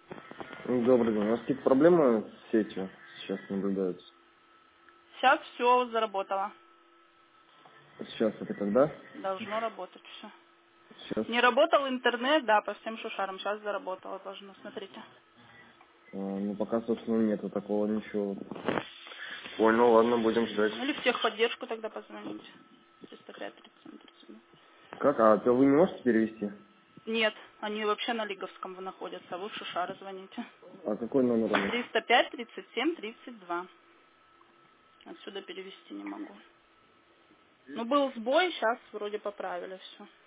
Добрый день. У вас какие-то проблемы с сетью сейчас наблюдаются? Сейчас все заработало. Сейчас это когда? Должно работать все. Сейчас. Не работал интернет, да, по всем шушарам. Сейчас заработало должно, смотрите. Ну, пока, собственно, нету такого ничего. Понял, ладно, будем ждать. Или в техподдержку тогда позвоните. 305 37 32. Как? А то вы не можете перевести? Нет, они вообще на Лиговском находятся, а вы в Шушары звоните. А какой номер у них? 305 37 32. Отсюда перевести не могу. Ну, был сбой, сейчас вроде поправили все.